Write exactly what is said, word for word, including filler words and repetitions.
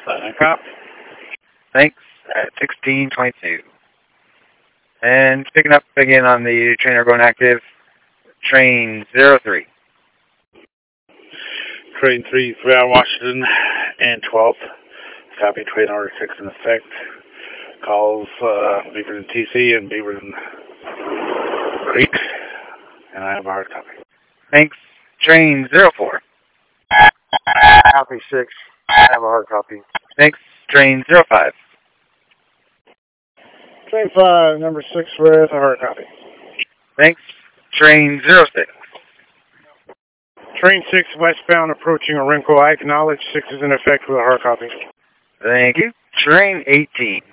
Silent Cop. Thanks, at sixteen twenty-two. And picking up again on the trainer going active, train zero three. Train three, three out of Washington and twelfth. Copy, train order six in effect. Calls uh, Beaverton T C and Beaverton Creek. And I have a hard copy. Thanks, train zero four. Copy six. I have a hard copy. Thanks, train zero five. Train five, number six with a hard copy. Thanks, train zero six. Train six westbound approaching Orenco. I acknowledge six is in effect with a hard copy. Thank you. Train eighteen.